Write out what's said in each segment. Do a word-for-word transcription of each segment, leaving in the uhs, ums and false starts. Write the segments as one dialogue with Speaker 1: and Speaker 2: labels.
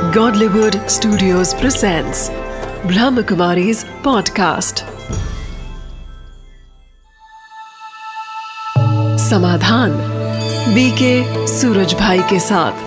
Speaker 1: Godlywood Studios presents Brahmakumari's podcast. Samadhan BK Suraj भाई के साथ।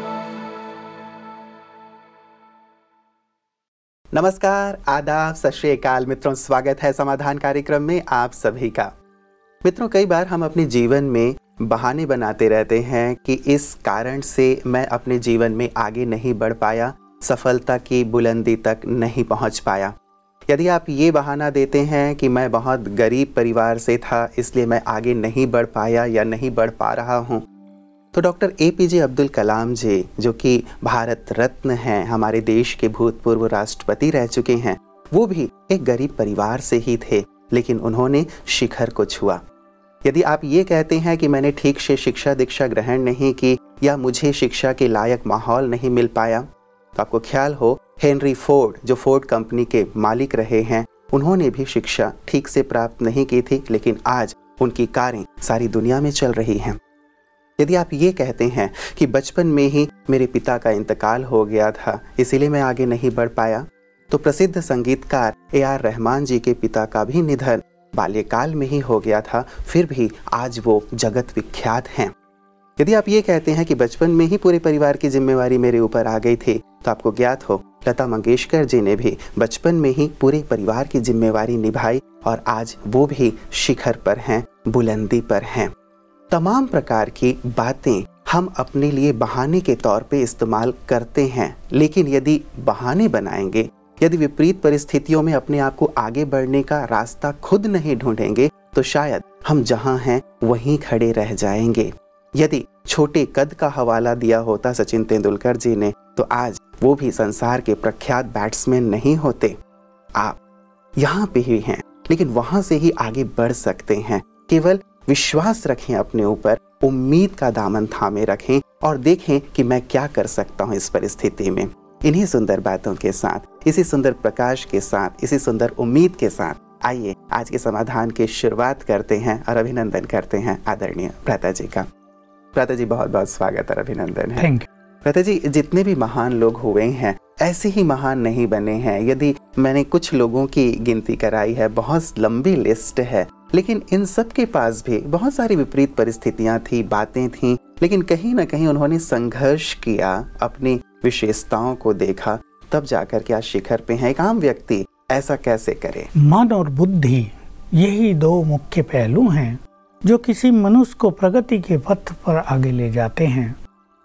Speaker 2: नमस्कार, आदाब, सत श्री अकाल मित्रों, स्वागत है समाधान कार्यक्रम में आप सभी का। मित्रों, कई बार हम अपने जीवन में बहाने बनाते रहते हैं कि इस कारण से मैं अपने जीवन में आगे नहीं बढ़ पाया, सफलता की बुलंदी तक नहीं पहुंच पाया। यदि आप ये बहाना देते हैं कि मैं बहुत गरीब परिवार से था इसलिए मैं आगे नहीं बढ़ पाया या नहीं बढ़ पा रहा हूं, तो doctor A P J Abdul Kalam ji, जो कि भारत रत्न हैं, हमारे देश के भूतपूर्व राष्ट्रपति रह चुके हैं, वो भी एक गरीब परिवार से ही थे, लेकिन उन्होंने शिखर को छुआ। यदि आप ये कहते हैं कि मैंने ठीक से शिक्षा दीक्षा ग्रहण नहीं की या मुझे शिक्षा के लायक माहौल नहीं मिल पाया, तो आपको ख्याल हो हेनरी फोर्ड, जो फोर्ड कंपनी के मालिक रहे हैं, उन्होंने भी शिक्षा ठीक से प्राप्त नहीं की थी, लेकिन आज उनकी कारें सारी दुनिया में चल रही हैं। यदि आप ये कहते हैं कि बचपन में ही मेरे पिता का इंतकाल हो गया था इसीलिए मैं आगे नहीं बढ़ पाया, तो प्रसिद्ध संगीतकार ए आर रहमान जी के पिता का भी निधन बाल्यकाल में ही हो गया था, फिर भी आज वो जगत विख्यात हैं। यदि आप ये कहते हैं कि बचपन में ही पूरे परिवार की जिम्मेवारी मेरे ऊपर आ गई थी, तो आपको ज्ञात हो लता मंगेशकर जी ने भी बचपन में ही पूरे परिवार की जिम्मेवारी निभाई और आज वो भी शिखर पर हैं, बुलंदी पर हैं। तमाम प्रकार की बातें हम अपने लिए बहाने के तौर पे इस्तेमाल करते हैं, लेकिन यदि बहाने बनाएंगे, यदि विपरीत परिस्थितियों में अपने आप को आगे बढ़ने का रास्ता खुद नहीं ढूंढेंगे, तो शायद हम जहां हैं वहीं खड़े रह जाएंगे। यदि छोटे कद का हवाला दिया होता सचिन तेंदुलकर जी ने, तो आज वो भी संसार के प्रख्यात बैट्समैन नहीं होते। आप यहाँ पे ही हैं, लेकिन वहां से ही आगे बढ़ सकते हैं। केवल विश्वास रखें अपने ऊपर, उम्मीद का दामन थामे रखें और देखें कि मैं क्या कर सकता हूँ इस परिस्थिति में। इन्हीं सुंदर बातों के साथ, इसी सुंदर प्रकाश के साथ, इसी सुंदर उम्मीद के साथ आइए आज के समाधान की शुरुआत करते हैं और अभिनंदन करते हैं आदरणीय भ्राता जी का। भ्राता जी, बहुत बहुत स्वागत और अभिनंदन है।
Speaker 3: Thank you.
Speaker 2: भ्राता जी, जितने भी महान लोग हुए हैं ऐसे ही महान नहीं बने हैं। यदि मैंने कुछ लोगों की गिनती कराई है, बहुत लंबी लिस्ट है, लेकिन इन सब के पास भी बहुत सारी विपरीत परिस्थितियां थी, बातें थीं, लेकिन कहीं ना कहीं उन्होंने संघर्ष किया, अपनी विशेषताओं को देखा, तब जाकर के आज शिखर पे हैं। एक आम व्यक्ति ऐसा कैसे करे?
Speaker 3: मन और बुद्धि, यही दो मुख्य पहलू हैं जो किसी मनुष्य को प्रगति के पथ पर आगे ले जाते हैं।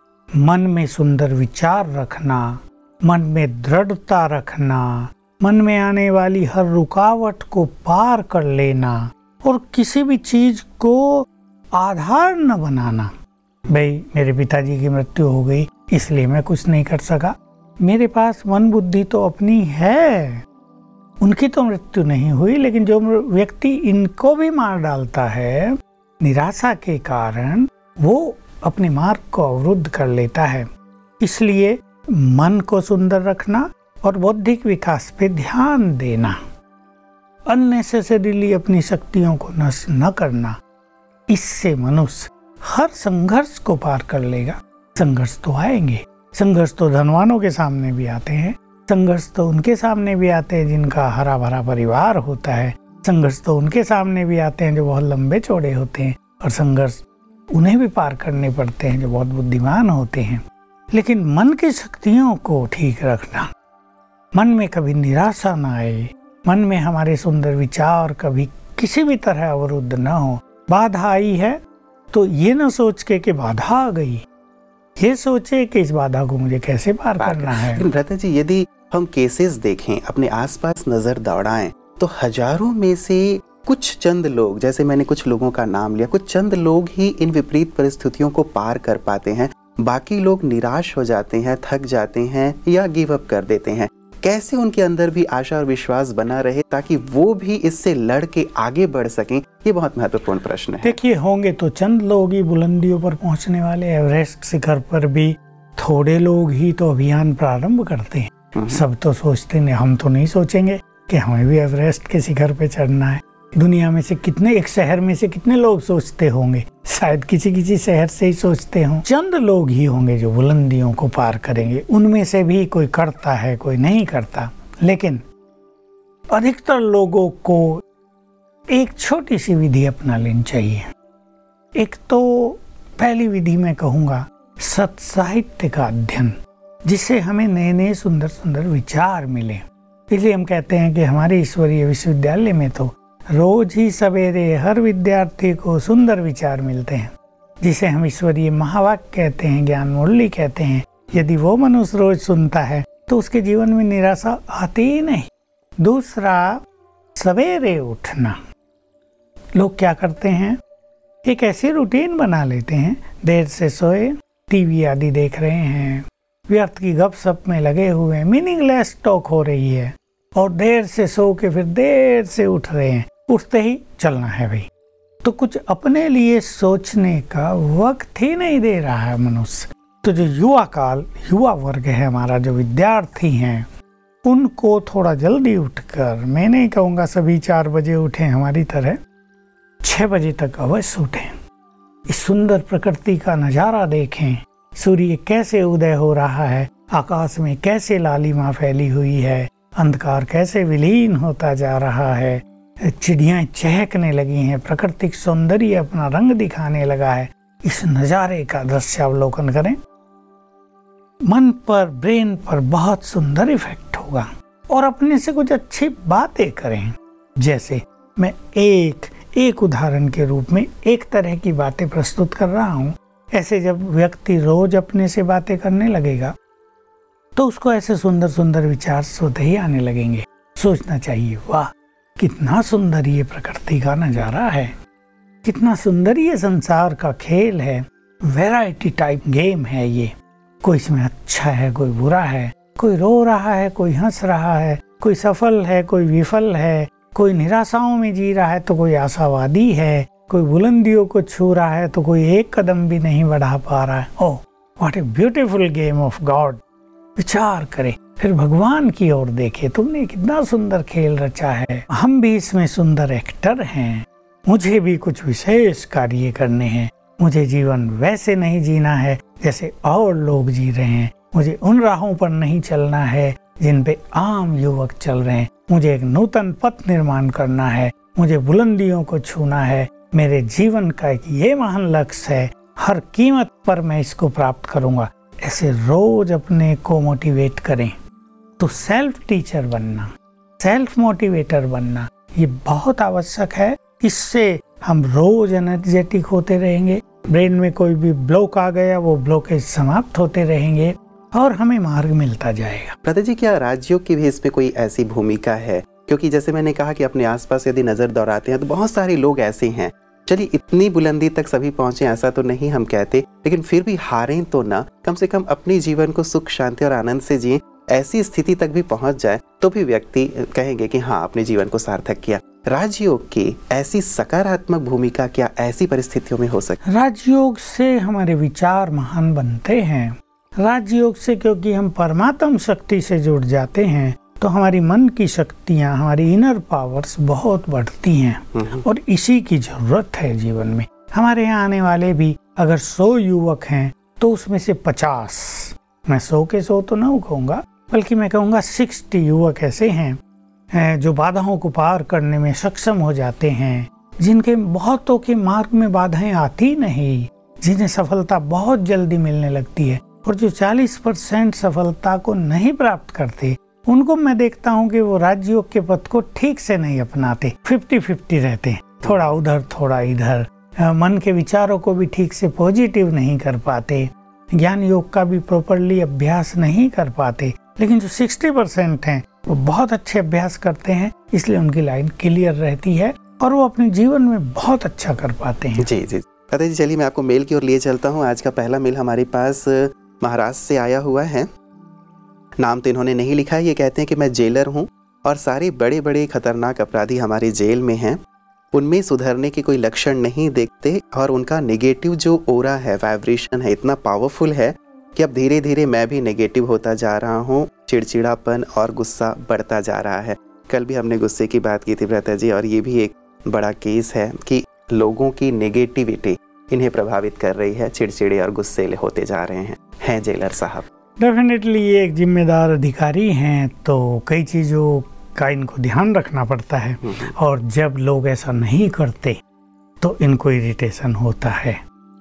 Speaker 3: मन में सुंदर विचार रखना, मन में दृढ़ता रखना, मन में आने वाली हर रुकावट को पार कर लेना और किसी भी चीज को आधार न बनाना। भाई, मेरे पिताजी की मृत्यु हो गई इसलिए मैं कुछ नहीं कर सका, मेरे पास मन बुद्धि तो अपनी है, उनकी तो मृत्यु नहीं हुई, लेकिन जो व्यक्ति इनको भी मार डालता है निराशा के कारण, वो अपने मार्ग को अवरुद्ध कर लेता है। इसलिए मन को सुंदर रखना और बौद्धिक विकास पे ध्यान देना, अननेसेसरीली अपनी शक्तियों को नष्ट न करना, इससे मनुष्य हर संघर्ष को पार कर लेगा। संघर्ष तो आएंगे, संघर्ष तो धनवानों के सामने भी आते हैं, संघर्ष तो उनके सामने भी आते हैं जिनका हरा भरा परिवार होता है, संघर्ष तो उनके सामने भी आते हैं जो बहुत लंबे चौड़े होते हैं, और संघर्ष उन्हें भी पार करने पड़ते हैं जो बहुत बुद्धिमान होते हैं। लेकिन मन की शक्तियों को ठीक रखना, मन में कभी निराशा न आए, मन में हमारे सुंदर विचार कभी किसी भी तरह अवरुद्ध न हो। बाधा आई है तो ये न सोच के कि बाधा आ गई, ये सोचे कि इस बाधा को मुझे कैसे पार करना है।
Speaker 2: भ्राता जी, यदि हम केसेस देखें, अपने आसपास नजर दौड़ाएं, तो हजारों में से कुछ चंद लोग, जैसे मैंने कुछ लोगों का नाम लिया, कुछ चंद लोग ही इन विपरीत परिस्थितियों को पार कर पाते हैं। बाकी लोग निराश हो जाते हैं, थक जाते हैं या गिव अप कर देते हैं। कैसे उनके अंदर भी आशा और विश्वास बना रहे ताकि वो भी इससे लड़ के आगे बढ़ सकें, ये बहुत महत्वपूर्ण प्रश्न है।
Speaker 3: देखिए, होंगे तो चंद लोग ही बुलंदियों पर पहुंचने वाले। एवरेस्ट शिखर पर भी थोड़े लोग ही तो अभियान प्रारंभ करते हैं। सब तो सोचते नहीं, हम तो नहीं सोचेंगे कि हमें भी एवरेस्ट के शिखर पे चढ़ना है। दुनिया में से कितने, एक शहर में से कितने लोग सोचते होंगे? शायद किसी किसी शहर से ही सोचते हों। चंद लोग ही होंगे जो बुलंदियों को पार करेंगे। उनमें से भी कोई करता है, कोई नहीं करता, लेकिन अधिकतर लोगों को एक छोटी सी विधि अपना लेनी चाहिए। एक तो पहली विधि मैं कहूँगा सत साहित्य का अध्ययन, जिससे हमें नए नए सुंदर सुंदर विचार मिले। इसलिए हम कहते हैं कि हमारे ईश्वरीय विश्वविद्यालय में तो रोज ही सवेरे हर विद्यार्थी को सुंदर विचार मिलते हैं, जिसे हम ईश्वरीय महावाक्य कहते हैं, ज्ञान मुरली कहते हैं। यदि वो मनुष्य रोज सुनता है तो उसके जीवन में निराशा आती ही नहीं। दूसरा, सवेरे उठना। लोग क्या करते हैं, एक ऐसी रूटीन बना लेते हैं, देर से सोए, टीवी आदि देख रहे हैं, व्यर्थ की गपशप में लगे हुए हैं, मीनिंगलेस टॉक हो रही है, और देर से सो के फिर देर से उठ रहे हैं। उठते ही चलना है भाई, तो कुछ अपने लिए सोचने का वक्त ही नहीं दे रहा है मनुष्य। तो जो युवा काल, युवा वर्ग है हमारा, जो विद्यार्थी हैं, उनको थोड़ा जल्दी उठकर, मैं नहीं कहूँगा सभी चार बजे उठें, हमारी तरह छः बजे तक अवश्य उठें। इस सुंदर प्रकृति का नज़ारा देखें, सूर्य कैसे उदय हो रहा है, आकाश में कैसे लालिमा फैली हुई है, अंधकार कैसे विलीन होता जा रहा है, चिड़ियाँ चहकने लगी हैं, प्राकृतिक सौंदर्य अपना रंग दिखाने लगा है। इस नज़ारे का दृश्यावलोकन करें, मन पर, ब्रेन पर बहुत सुंदर इफेक्ट होगा। और अपने से कुछ अच्छी बातें करें। जैसे मैं एक एक उदाहरण के रूप में एक तरह की बातें प्रस्तुत कर रहा हूँ। ऐसे जब व्यक्ति रोज अपने से बातें करने लगेगा तो उसको ऐसे सुंदर सुंदर विचार स्वतः ही आने लगेंगे। सोचना चाहिए, वाह कितना सुंदर ये प्रकृति का नज़ारा है, कितना सुंदर ये संसार का खेल है, वैरायटी टाइप गेम है ये। कोई इसमें अच्छा है, कोई बुरा है, कोई रो रहा है, कोई हंस रहा है, कोई सफल है, कोई विफल है, कोई निराशाओं में जी रहा है तो कोई आशावादी है, कोई बुलंदियों को छू रहा है तो कोई एक कदम भी नहीं बढ़ा पा रहा है। Oh what a beautiful game of God. विचार करें, फिर भगवान की ओर देखें, तुमने कितना सुंदर खेल रचा है, हम भी इसमें सुंदर एक्टर हैं, मुझे भी कुछ विशेष कार्य करने हैं, मुझे जीवन वैसे नहीं जीना है जैसे और लोग जी रहे हैं, मुझे उन राहों पर नहीं चलना है जिन पे आम युवक चल रहे हैं, मुझे एक नूतन पथ निर्माण करना है, मुझे बुलंदियों को छूना है, मेरे जीवन का एक ये महान लक्ष्य है, हर कीमत पर मैं इसको प्राप्त करूंगा। ऐसे रोज अपने को मोटिवेट करें। तो सेल्फ टीचर बनना, सेल्फ मोटिवेटर बनना ये बहुत आवश्यक है। इससे हम रोज एनर्जेटिक होते रहेंगे, ब्रेन में कोई भी ब्लॉक आ गया वो ब्लॉकेज समाप्त होते रहेंगे और हमें मार्ग मिलता जाएगा।
Speaker 2: प्रदीप जी, क्या राजयोग की भी इसमें कोई ऐसी भूमिका है? क्योंकि जैसे मैंने कहा कि अपने आसपास यदि नजर दौड़ाते हैं तो बहुत सारे लोग ऐसे हैं, चलिए इतनी बुलंदी तक सभी पहुंचे ऐसा तो नहीं हम कहते, लेकिन फिर भी हारें तो ना, कम से कम अपने जीवन को सुख शांति और आनंद से जिए। ऐसी स्थिति तक भी पहुंच जाए तो भी व्यक्ति कहेंगे कि हाँ अपने जीवन को सार्थक किया। राजयोग की ऐसी सकारात्मक भूमिका क्या ऐसी परिस्थितियों में हो सकती?
Speaker 3: राजयोग से हमारे विचार महान बनते हैं। राजयोग से क्योंकि हम परमात्म शक्ति से जुड़ जाते हैं तो हमारी मन की शक्तियाँ, हमारी इनर पावर्स बहुत बढ़ती हैं और इसी की जरूरत है जीवन में। हमारे यहाँ आने वाले भी अगर सौ युवक हैं तो उसमें से पचास, मैं सौ के सौ तो ना कहूँगा बल्कि मैं कहूँगा साठ युवक ऐसे हैं जो बाधाओं को पार करने में सक्षम हो जाते हैं, जिनके बहुतों के मार्ग में बाधाएं आती नहीं, जिन्हें सफलता बहुत जल्दी मिलने लगती है। और जो चालीस परसेंट सफलता को नहीं प्राप्त करते उनको मैं देखता हूँ कि वो राजयोग के पथ को ठीक से नहीं अपनाते, फिफ्टी फिफ्टी रहते हैं, थोड़ा उधर थोड़ा इधर, मन के विचारों को भी ठीक से पॉजिटिव नहीं कर पाते, ज्ञान योग का भी प्रॉपरली अभ्यास नहीं कर पाते। लेकिन जो साठ परसेंट हैं वो बहुत अच्छे अभ्यास करते हैं, इसलिए उनकी लाइन क्लियर रहती है और वो अपने जीवन में बहुत अच्छा कर पाते हैं।
Speaker 2: जी जी दादा जी, चलिए मैं आपको मेल की ओर लिए चलता हूँ। आज का पहला मेल हमारे पास महाराष्ट्र से आया हुआ है। नाम तो इन्होंने नहीं लिखा है। ये कहते हैं कि मैं जेलर हूँ और सारे बड़े बड़े खतरनाक अपराधी हमारे जेल में हैं, उनमें सुधरने के कोई लक्षण नहीं देखते और उनका नेगेटिव जो ओरा है, वाइब्रेशन है, इतना पावरफुल है कि अब धीरे धीरे मैं भी नेगेटिव होता जा रहा हूँ, चिड़चिड़ापन और गुस्सा बढ़ता जा रहा है। कल भी हमने गुस्से की बात की थी भ्राता जी, और ये भी एक बड़ा केस है कि लोगों की नेगेटिविटी इन्हें प्रभावित कर रही है, चिड़चिड़े और गुस्सेले होते जा रहे हैं हैं जेलर साहब।
Speaker 3: डेफिनेटली ये एक जिम्मेदार अधिकारी हैं तो कई चीज़ों का इनको ध्यान रखना पड़ता है, और जब लोग ऐसा नहीं करते तो इनको इरिटेशन होता है।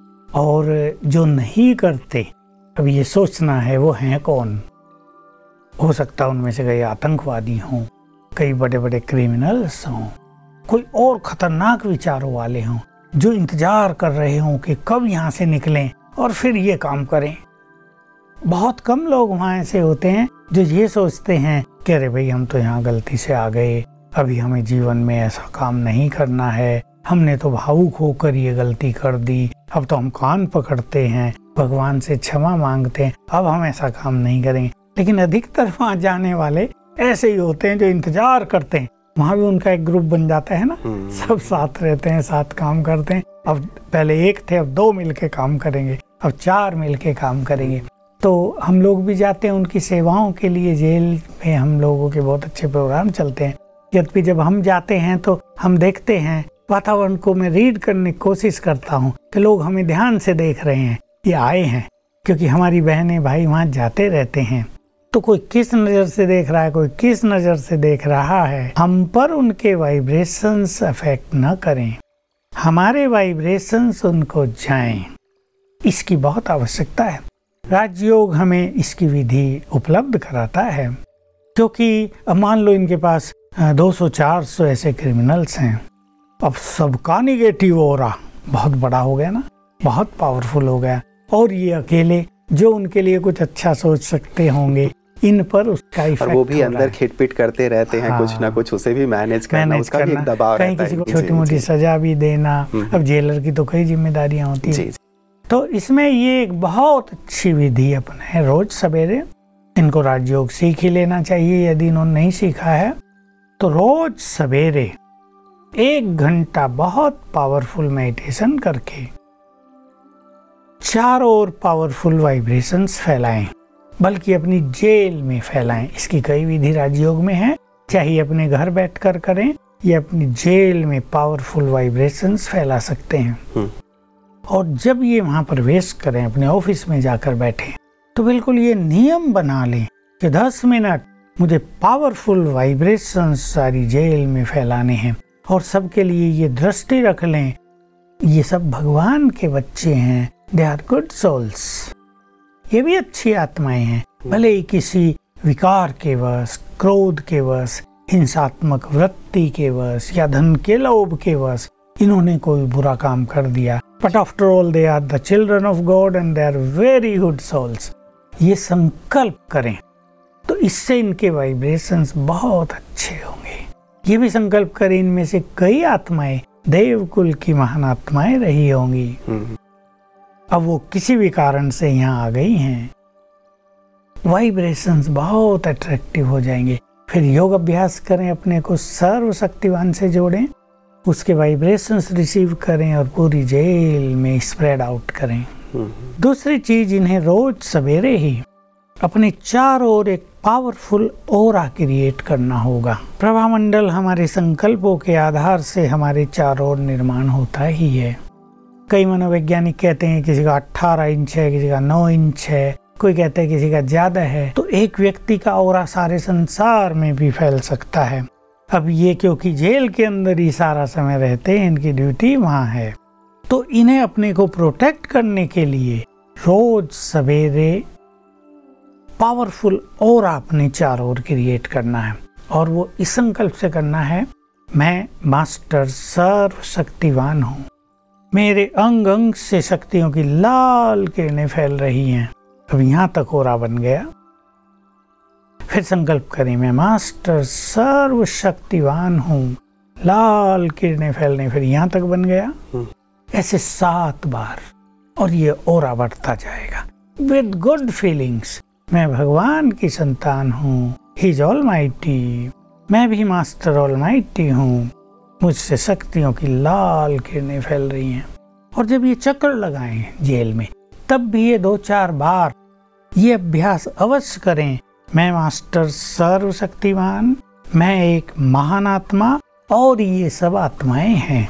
Speaker 3: और जो नहीं करते, अब ये सोचना है वो हैं कौन। हो सकता है उनमें से कई आतंकवादी हों, कई बड़े बड़े क्रिमिनल्स हों, कोई और खतरनाक विचारों वाले हों जो इंतजार कर रहे हों कि कब यहाँ से निकलें और फिर ये काम करें। बहुत कम लोग वहाँ ऐसे होते हैं जो ये सोचते हैं कि अरे भाई हम तो यहाँ गलती से आ गए, अभी हमें जीवन में ऐसा काम नहीं करना है, हमने तो भावुक होकर ये गलती कर दी, अब तो हम कान पकड़ते हैं, भगवान से क्षमा मांगते हैं, अब हम ऐसा काम नहीं करेंगे। लेकिन अधिकतर वहाँ जाने वाले ऐसे ही होते हैं जो इंतजार करते हैं। वहाँ भी उनका एक ग्रुप बन जाता है ना, सब साथ रहते हैं, साथ काम करते हैं। अब पहले एक थे, अब दो मिलके काम करेंगे, अब चार मिलके काम करेंगे। तो हम लोग भी जाते हैं उनकी सेवाओं के लिए। जेल में हम लोगों के बहुत अच्छे प्रोग्राम चलते हैं। यद्यपि जब हम जाते हैं तो हम देखते हैं वातावरण को, मैं रीड करने की कोशिश करता हूँ कि लोग हमें ध्यान से देख रहे हैं, ये आए हैं, क्योंकि हमारी बहनें भाई वहाँ जाते रहते हैं। तो कोई किस नज़र से देख रहा है, कोई किस नज़र से देख रहा है, हम पर उनके वाइब्रेशंस अफेक्ट न करें, हमारे वाइब्रेशंस उनको जाएं, इसकी बहुत आवश्यकता है। राजयोग हमें इसकी विधि उपलब्ध कराता है, क्योंकि अब मान लो इनके पास दो सौ चार सौ ऐसे क्रिमिनल्स हैं, अब सबका निगेटिव ऑरा बहुत बड़ा हो गया ना, बहुत पावरफुल हो गया, और ये अकेले जो उनके लिए कुछ अच्छा सोच सकते होंगे, इन पर उसका इफेक्ट,
Speaker 2: और वो भी अंदर खिटपिट करते रहते हैं। हाँ, कुछ ना कुछ उसे भी मैनेज करना, उसका भी एक दबाव रहता है,
Speaker 3: कहीं किसी को छोटी मोटी सजा भी देना। अब जेलर की तो कई जिम्मेदारियां होती है। तो इसमें ये एक बहुत अच्छी विधि अपने रोज सवेरे, इनको राजयोग सीख ही लेना चाहिए यदि इन्होंने नहीं सीखा है तो। रोज सवेरे एक घंटा बहुत पावरफुल मेडिटेशन करके चारों ओर पावरफुल वाइब्रेशंस फैलाएं, बल्कि अपनी जेल में फैलाएं। इसकी कई विधि राजयोग में है, चाहे अपने घर बैठकर करें या अपनी जेल में पावरफुल वाइब्रेशंस फैला सकते हैं। और जब ये वहाँ प्रवेश करें, अपने ऑफिस में जाकर बैठें, तो बिल्कुल ये नियम बना लें कि दस मिनट मुझे पावरफुल वाइब्रेशंस सारी जेल में फैलाने हैं। और सबके लिए ये दृष्टि रख लें, ये सब भगवान के बच्चे हैं, दे आर गुड सोल्स, ये भी अच्छी आत्माएं हैं, भले ही किसी विकार के वश, क्रोध के वश, हिंसात्मक वृत्ति के वश या धन के लोभ के वश इन्होंने कोई बुरा काम कर दिया, but after all they are the children of God and they are very good souls. ये संकल्प करें तो इससे इनके वाइब्रेशंस बहुत अच्छे होंगे। ये भी संकल्प करें, इनमें से कई आत्माएं देवकुल की महान आत्माएं रही होंगी, अब वो किसी भी कारण से यहाँ आ गई हैं, वाइब्रेशंस बहुत अट्रैक्टिव हो जाएंगे। फिर योग अभ्यास करें, अपने को सर्वशक्तिवान से जोड़ें, उसके वाइब्रेशंस रिसीव करें और पूरी जेल में स्प्रेड आउट करें। दूसरी चीज, इन्हें रोज सवेरे ही अपने चारों ओर एक पावरफुल ऑरा क्रिएट करना होगा। प्रभामंडल हमारे संकल्पों के आधार से हमारे चारों ओर निर्माण होता ही है। कई मनोवैज्ञानिक कहते हैं किसी का अठारह इंच है, किसी का नौ इंच है, कोई कहते हैं किसी का ज्यादा है। तो एक व्यक्ति का ऑरा सारे संसार में भी फैल सकता है। अब ये क्योंकि जेल के अंदर ही सारा समय रहते हैं, इनकी ड्यूटी वहाँ है, तो इन्हें अपने को प्रोटेक्ट करने के लिए रोज सवेरे पावरफुल ऑरा अपने चारों ओर क्रिएट करना है। और वो इस संकल्प से करना है, मैं मास्टर सर्वशक्तिवान हूँ, मेरे अंग अंग से शक्तियों की लाल किरणें फैल रही हैं। अब यहाँ तक ऑरा बन गया। फिर संकल्प करें, मैं मास्टर सर्वशक्तिवान हूँ, लाल किरणें फैलने, फिर यहाँ तक बन गया। ऐसे सात बार, और ये ऑरा बढ़ता जाएगा विद गुड फीलिंग्स। मैं भगवान की संतान हूँ, ही इज ऑलमाइटी, मैं भी मास्टर ऑलमाइटी हूँ, मुझसे शक्तियों की लाल किरणें फैल रही हैं। और जब ये चक्कर लगाएं जेल में, तब भी ये दो चार बार ये अभ्यास अवश्य करें। मैं मास्टर सर्वशक्तिवान, मैं एक महान आत्मा, और ये सब आत्माएं हैं।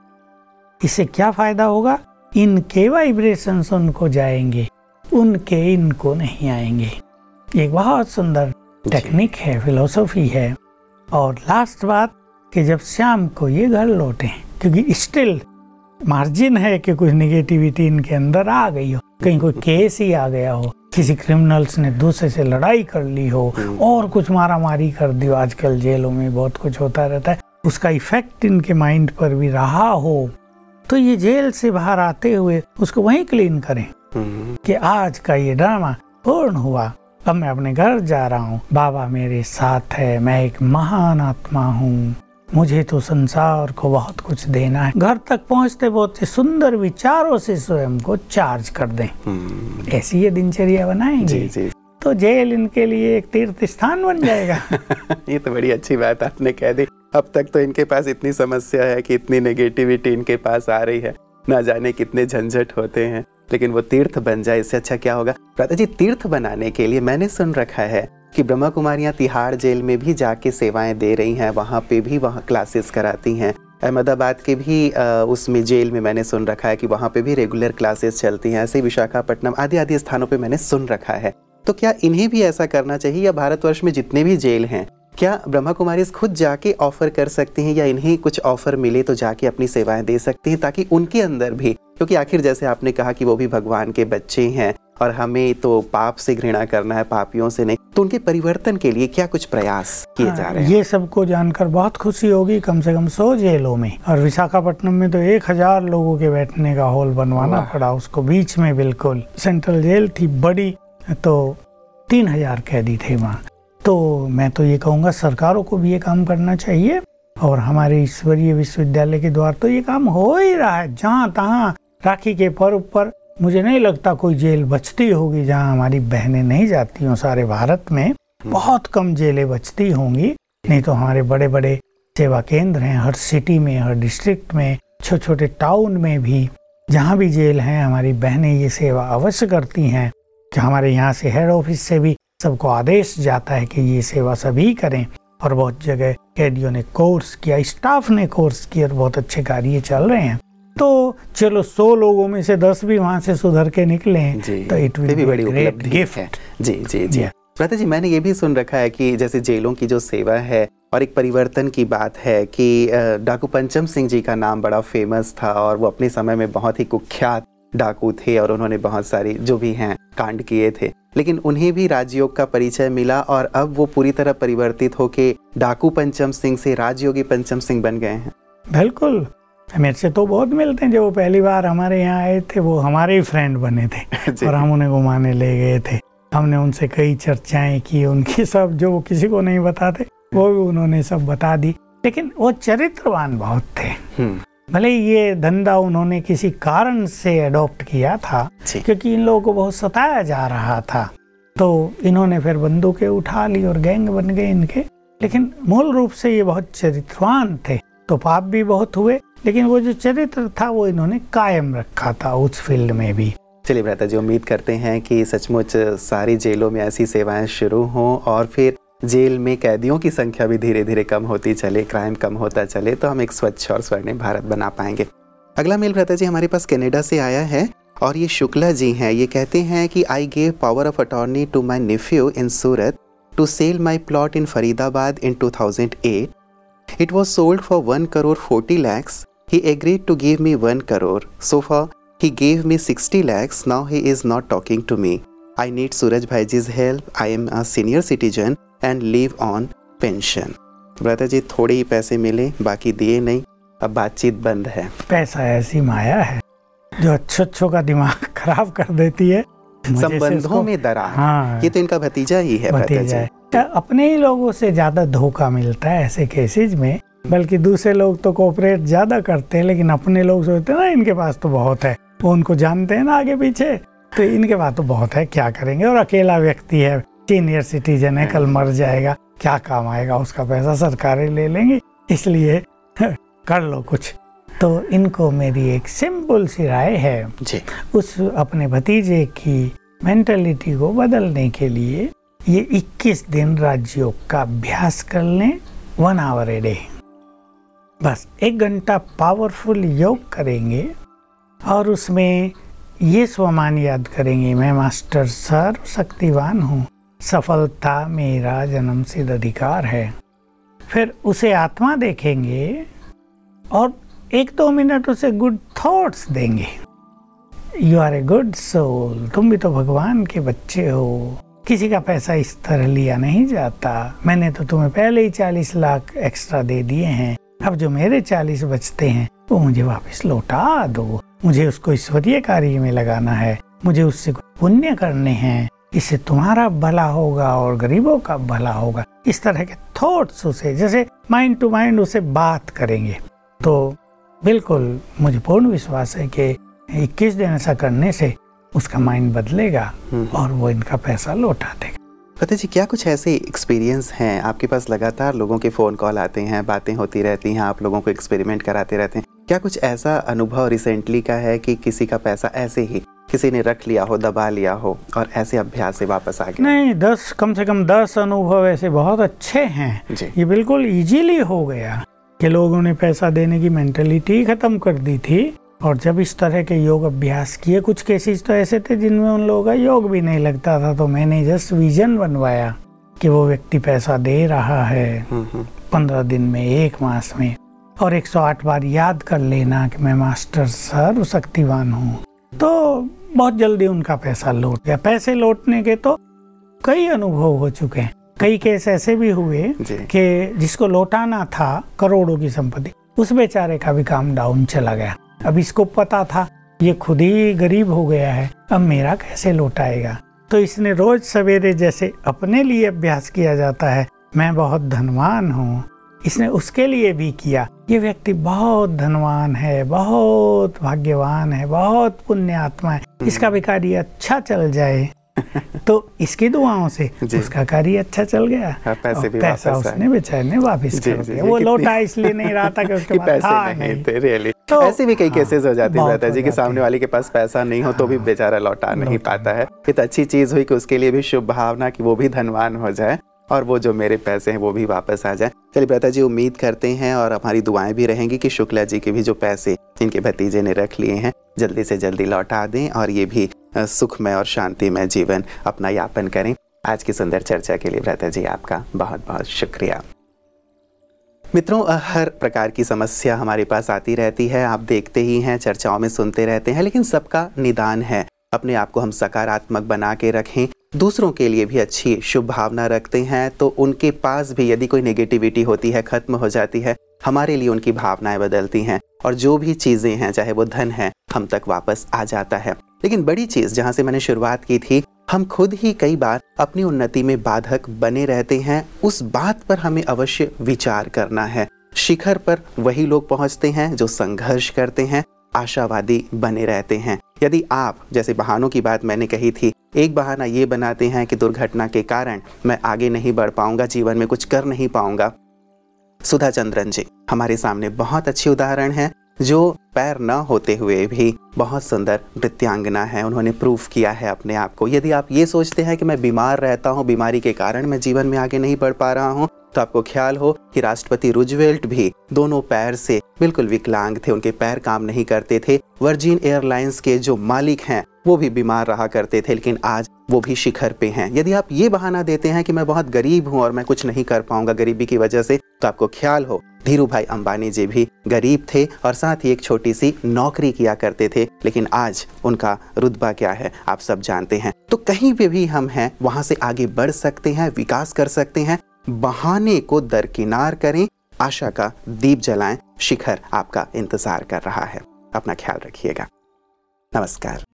Speaker 3: इससे क्या फायदा होगा? इनके वाइब्रेशंस उनको जाएंगे, उनके इनको नहीं आएंगे। एक बहुत सुंदर टेक्निक है, फिलॉसफी है। और लास्ट बात कि जब शाम को ये घर लौटें, क्योंकि स्टिल मार्जिन है कि कुछ निगेटिविटी इनके अंदर आ गई हो, कहीं कोई केस ही आ गया हो, किसी क्रिमिनल्स ने दूसरे से लड़ाई कर ली हो और कुछ मारा मारी कर दी हो। आजकल जेलों में बहुत कुछ होता रहता है, उसका इफेक्ट इनके माइंड पर भी रहा हो, तो ये जेल से बाहर आते हुए उसको वहीं क्लीन करें कि आज का ये ड्रामा पूर्ण हुआ, अब मैं अपने घर जा रहा हूँ, बाबा मेरे साथ है, मैं एक महान आत्मा हूँ, मुझे तो संसार को बहुत कुछ देना है। घर तक पहुँचते पहुँचते सुंदर विचारों से स्वयं को चार्ज कर दें। ऐसी ये दिनचर्या बनाएंगे जी, जी। तो जेल इनके लिए एक तीर्थ स्थान बन जाएगा।
Speaker 2: ये तो बड़ी अच्छी बात आपने कह दी। अब तक तो इनके पास इतनी समस्या है कि इतनी नेगेटिविटी इनके पास आ रही है, ना जाने कितने झंझट होते हैं, लेकिन वो तीर्थ बन जाए, इससे अच्छा क्या होगा। प्रातः जी, तीर्थ बनाने के लिए मैंने सुन रखा है कि ब्रह्मा कुमारियाँ तिहाड़ जेल में भी जाके सेवाएं दे रही हैं, वहाँ पे भी वहाँ क्लासेस कराती हैं। अहमदाबाद के भी आ, उसमें जेल में मैंने सुन रखा है कि वहाँ पे भी रेगुलर क्लासेस चलती हैं। ऐसे विशाखापट्टनम आदि आदि स्थानों पे मैंने सुन रखा है। तो क्या इन्हें भी ऐसा करना चाहिए, या भारतवर्ष में जितने भी जेल हैं क्या ब्रह्मा कुमारी खुद जाके ऑफर कर सकती हैं, या इन्हें कुछ ऑफर मिले तो जाके अपनी सेवाएं दे सकती हैं, ताकि उनके अंदर भी, क्योंकि आखिर जैसे आपने कहा कि वो भी भगवान के बच्चे हैं और हमें तो पाप से घृणा करना है, पापियों से नहीं, तो उनके परिवर्तन के लिए क्या कुछ प्रयास किए जा रहे हैं?
Speaker 3: ये सबको जानकर बहुत खुशी होगी। कम से कम सौ जेलों में, और विशाखापट्टनम में तो एक हजार लोगों के बैठने का हॉल बनवाना पड़ा उसको, बीच में बिल्कुल सेंट्रल जेल थी बड़ी, तो तीन हजार कैदी थे वहाँ। तो मैं तो ये कहूँगा सरकारों को भी ये काम करना चाहिए, और हमारे ईश्वरीय विश्वविद्यालय के द्वारा तो ये काम हो ही रहा है। जहाँ तहाँ राखी के पर्व पर मुझे नहीं लगता कोई जेल बचती होगी जहाँ हमारी बहनें नहीं जाती हों। सारे भारत में बहुत कम जेलें बचती होंगी, नहीं तो हमारे बड़े बड़े सेवा केंद्र हैं हर सिटी में, हर डिस्ट्रिक्ट में, छोटे छोटे टाउन में भी, जहाँ भी जेल हैं हमारी बहनें ये सेवा अवश्य करती हैं। कि हमारे यहाँ से हेड ऑफिस से भी सबको आदेश जाता है कि ये सेवा सभी करें, और बहुत जगह कैदियों ने कोर्स किया, स्टाफ ने कोर्स किया, और बहुत अच्छे कार्य चल रहे हैं। तो चलो सौ लोगों में से दस भी वहाँ से सुधर के निकले तो it will be a great gift.
Speaker 2: जी जी जी प्रातः जी, मैंने ये भी सुन रखा है कि जैसे जेलों की जो सेवा है, और एक परिवर्तन की बात है कि डाकू पंचम सिंह जी का नाम बड़ा फेमस था, और वो अपने समय में बहुत ही कुख्यात डाकू थे, और उन्होंने बहुत सारी जो भी हैं कांड किए थे, लेकिन उन्हें भी राजयोग का परिचय मिला, और अब वो पूरी तरह परिवर्तित होके डाकू पंचम सिंह से राजयोगी पंचम सिंह बन गए हैं।
Speaker 3: बिल्कुल, मेरे से तो बहुत मिलते हैं। जब वो पहली बार हमारे यहाँ आए थे वो हमारे ही फ्रेंड बने थे और हम उन्हें घुमाने ले गए थे। हमने उनसे कई चर्चाएं की, उनकी सब जो किसी को नहीं बताते वो भी उन्होंने सब बता दी। लेकिन वो चरित्रवान बहुत थे। भले ये धंधा उन्होंने किसी कारण से अडॉप्ट किया था, क्योंकि इन लोगों को बहुत सताया जा रहा था, तो इन्होंने फिर बंदूकें उठा ली और गैंग बन गए इनके। लेकिन मूल रूप से ये बहुत चरित्रवान थे, तो पाप भी बहुत हुए, लेकिन वो जो चरित्र था वो इन्होंने कायम रखा था उस फील्ड में भी।
Speaker 2: चलिए भ्राता जी, उम्मीद करते हैं कि सचमुच सारी जेलों में ऐसी सेवाएं शुरू हों, और फिर जेल में कैदियों की संख्या भी धीरे धीरे कम होती चले, क्राइम कम होता चले, तो हम एक स्वच्छ और स्वर्णिम भारत बना पाएंगे। अगला मेल भ्राता जी हमारे पास कनाडा से आया है, और ये शुक्ला जी हैं। ये कहते हैं कि I gave power of attorney to my nephew in Surat to sell my plot in Faridabad in two thousand eight. It was sold for one crore forty lakhs. He agreed to give me one crore. So far, he gave me sixty lakhs. Now he is not talking to me. I need Suraj Bhaiji's help. I am a senior citizen and live on pension. Brother ji, थोड़े ही पैसे मिले, बाकी दिए नहीं, अब बातचीत बंद है।
Speaker 3: पैसा ऐसी माया है जो अच्छो अच्छो का दिमाग खराब कर देती है।
Speaker 2: संबंधों में दरार। हाँ, ये तो इनका भतीजा ही है।
Speaker 3: भतीजा है। अपने ही लोगों से ज्यादा धोखा मिलता है ऐसे केसेज में, बल्कि दूसरे लोग तो कोऑपरेट ज्यादा करते हैं, लेकिन अपने लोग सोचते हैं ना इनके पास तो बहुत है, वो उनको जानते हैं ना आगे पीछे, तो इनके पास तो बहुत है, क्या करेंगे। और अकेला व्यक्ति है, सीनियर सिटीजन है, कल मर जाएगा, क्या काम आएगा उसका पैसा, सरकारें ले लेंगी, इसलिए कर लो कुछ। तो इनको मेरी एक सिंपल सी राय है जी, उस अपने भतीजे की मेंटालिटी को बदलने के लिए ये इक्कीस दिन राजयोग का अभ्यास कर लें, वन आवर ए डे। बस एक घंटा पावरफुल योग करेंगे और उसमें ये स्वमान याद करेंगे, मैं मास्टर सर्वशक्तिवान हूँ, सफलता मेरा जन्म सिद्ध अधिकार है। फिर उसे आत्मा देखेंगे और एक दो मिनट उसे गुड थॉट्स देंगे। You are a good soul, तुम भी तो भगवान के बच्चे हो, किसी का पैसा इस तरह लिया नहीं जाता, मैंने तो तुम्हें पहले ही चालीस लाख एक्स्ट्रा दे दिए हैं, अब जो मेरे चालीस बचते हैं वो मुझे वापस लौटा दो, मुझे उसको ईश्वरीय कार्य में लगाना है, मुझे उससे कुछ पुण्य करने हैं, इससे तुम्हारा भला होगा और गरीबों का भला होगा। इस तरह के थॉट्स उसे जैसे माइंड टू माइंड उसे बात करेंगे तो बिल्कुल मुझे पूर्ण विश्वास है कि इक्कीस दिन ऐसा करने से उसका माइंड बदलेगा और वो इनका पैसा लौटा देगा।
Speaker 2: फतेह जी, क्या कुछ ऐसे एक्सपीरियंस हैं आपके पास? लगातार लोगों के फ़ोन कॉल आते हैं, बातें होती रहती हैं, आप लोगों को एक्सपेरिमेंट कराते रहते हैं, क्या कुछ ऐसा अनुभव रिसेंटली का है कि किसी का पैसा ऐसे ही किसी ने रख लिया हो, दबा लिया हो और ऐसे अभ्यास से वापस आ गया?
Speaker 3: नहीं, दस कम से कम दस अनुभव ऐसे बहुत अच्छे हैं जी। ये बिल्कुल इजीली हो गया कि लोगों ने पैसा देने की मेंटलिटी खत्म कर दी थी और जब इस तरह के योग अभ्यास किए, कुछ केसेस तो ऐसे थे जिनमें उन लोगों का योग भी नहीं लगता था, तो मैंने जस्ट विजन बनवाया कि वो व्यक्ति पैसा दे रहा है पंद्रह दिन में, एक मास में, और एक सौ आठ बार याद कर लेना कि मैं मास्टर सर्वशक्तिवान हूँ, तो बहुत जल्दी उनका पैसा लौट गया। पैसे लौटने के तो कई अनुभव हो चुके हैं, कई केस ऐसे भी हुए कि जिसको लौटाना था करोड़ों की संपत्ति, उस बेचारे का भी काम डाउन चला गया। अब इसको पता था ये खुद ही गरीब हो गया है, अब मेरा कैसे लौटाएगा, तो इसने रोज सवेरे जैसे अपने लिए अभ्यास किया जाता है मैं बहुत धनवान हूँ, इसने उसके लिए भी किया। ये व्यक्ति बहुत धनवान है, बहुत भाग्यवान है, बहुत पुण्य आत्मा है, इसका भी कार्य अच्छा चल जाए तो इसकी दुआओं से उसका कार्य अच्छा चल गया।
Speaker 2: हाँ, पैसे भी
Speaker 3: पैसा
Speaker 2: वापस
Speaker 3: उसने बेचारे वापस कर दिया। वो लौटा इसलिए नहीं रहा था कि उसके पास
Speaker 2: पैसे
Speaker 3: था
Speaker 2: नहीं
Speaker 3: नहीं
Speaker 2: थे रियली।
Speaker 3: तो
Speaker 2: ऐसे भी कई केसेस हो जाते हैं रहता है जी कि सामने
Speaker 3: हैं।
Speaker 2: वाले के पास पैसा नहीं हो तो भी बेचारा लौटा नहीं पाता है। ये तो अच्छी चीज हुई कि उसके लिए भी शुभ भावना कि वो भी धनवान हो जाए और वो जो मेरे पैसे हैं वो भी वापस आ जाए। चलिए प्रता जी, उम्मीद करते हैं और हमारी दुआएं भी रहेंगी कि शुक्ला जी के भी जो पैसे इनके भतीजे ने रख लिए हैं जल्दी से जल्दी लौटा दें और ये भी सुखमय और शांतिमय जीवन अपना यापन करें। आज की सुंदर चर्चा के लिए प्रता जी आपका बहुत बहुत शुक्रिया। मित्रों, हर प्रकार की समस्या हमारे पास आती रहती है, आप देखते ही हैं, चर्चाओं में सुनते रहते हैं, लेकिन सबका निदान है। अपने आप को हम सकारात्मक बना के रखें, दूसरों के लिए भी अच्छी शुभ भावना रखते हैं तो उनके पास भी यदि कोई नेगेटिविटी होती है खत्म हो जाती है, हमारे लिए उनकी भावनाएं बदलती हैं और जो भी चीज़ें हैं चाहे वो धन है हम तक वापस आ जाता है। लेकिन बड़ी चीज़ जहाँ से मैंने शुरुआत की थी, हम खुद ही कई बार अपनी उन्नति में बाधक बने रहते हैं। उस बात पर हमें अवश्य विचार करना है। शिखर पर वही लोग पहुँचते हैं जो संघर्ष करते हैं, आशावादी बने रहते हैं। यदि आप, जैसे बहानों की बात मैंने कही थी, एक बहाना ये बनाते हैं कि दुर्घटना के कारण मैं आगे नहीं बढ़ पाऊंगा, जीवन में कुछ कर नहीं पाऊंगा। सुधा चंद्रन जी हमारे सामने बहुत अच्छी उदाहरण है, जो पैर न होते हुए भी बहुत सुंदर नृत्यांगना है। उन्होंने प्रूफ किया है अपने आप को। यदि आप ये सोचते हैं कि मैं बीमार रहता हूँ, बीमारी के कारण मैं जीवन में आगे नहीं बढ़ पा रहा हूँ, तो आपको ख्याल हो कि राष्ट्रपति रूजवेल्ट भी दोनों पैर से बिल्कुल विकलांग थे, उनके पैर काम नहीं करते थे। वर्जिन एयरलाइंस के जो मालिक हैं वो भी बीमार रहा करते थे, लेकिन आज वो भी शिखर पे हैं। यदि आप ये बहाना देते हैं कि मैं बहुत गरीब हूँ और मैं कुछ नहीं कर पाऊंगा गरीबी की वजह से, तो आपको ख्याल हो धीरू भाई अंबानी जी भी गरीब थे और साथ ही एक छोटी सी नौकरी किया करते थे, लेकिन आज उनका रुतबा क्या है आप सब जानते हैं। तो कहीं पे भी हम हैं वहां से आगे बढ़ सकते हैं, विकास कर सकते हैं। बहाने को दरकिनार करें, आशा का दीप जलाएं, शिखर आपका इंतजार कर रहा है। अपना ख्याल रखिएगा। नमस्कार।